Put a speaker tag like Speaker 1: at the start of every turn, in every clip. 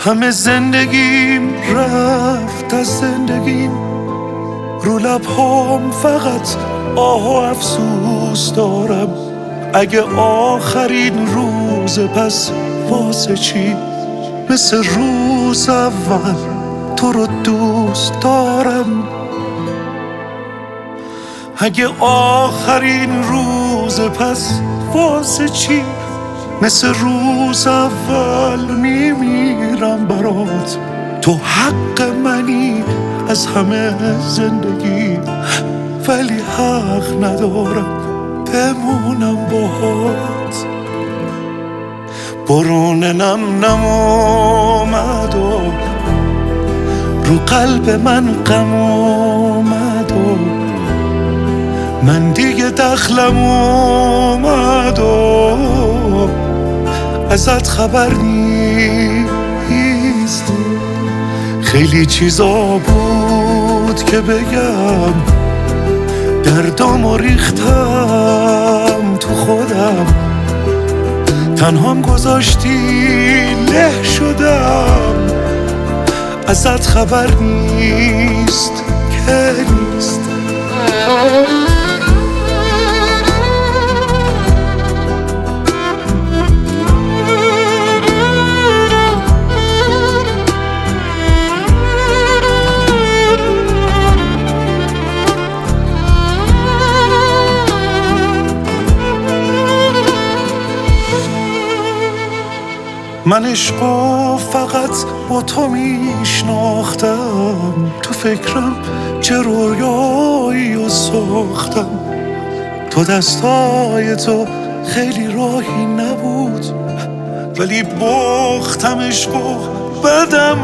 Speaker 1: همه زندگیم رفت از زندگیم، رو لبهام فقط آه و افسوس دارم. اگه آخرین روز پس واسه چی؟ مثل روز اول تو رو دوست دارم. اگه آخرین روز پس واسه چی؟ مثل روز اول میمیرم برات. تو حق منی از همه زندگی، ولی حق ندارم بمونم باهات. برون نم اومد و رو قلب من غم اومد و من دیگه دخلم اومد و ازت خبر نیست. خیلی چیزا بود که بگم، دردامو ریختم تو خودم، تنهام گذاشتی له شدم. ازت خبر نیست که نیست. من عشقو فقط با تو میشناختم، تو فکرم چه رویایی و ساختم. تو دستای تو خیلی راهی نبود، ولی باختم عشقو بدم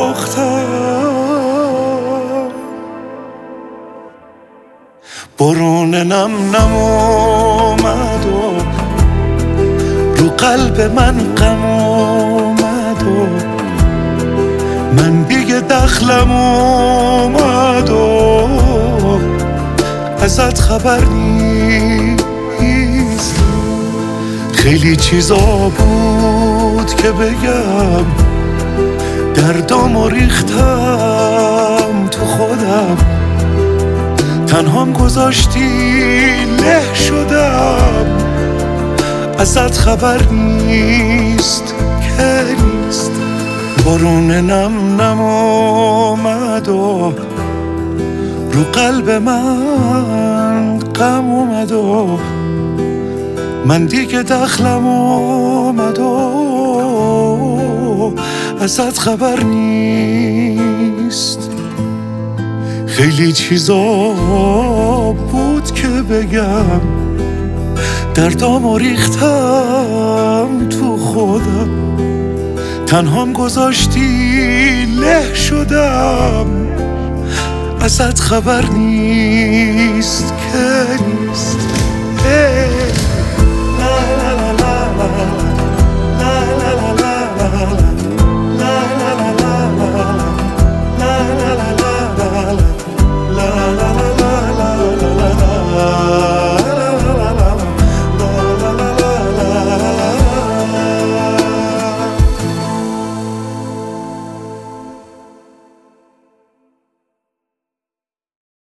Speaker 1: باختم. برون نم اومد و رو قلب من غم اومد و من دیگه دخلم اومد و ازت خبر نیست. خیلی چیزا بود که بگم، دردامو ریختم تو خودم، تنهام گذاشتی له شدم. ازت خبر نیست که نیست. برون نم اومد و رو قلب من غم اومد و من دیگه دخلم اومد و ازت خبر نیست. خیلی چیزا بود که بگم، دردامو ریختم تو خودم، تنهام گذاشتی له شدم. ازت خبر نیست که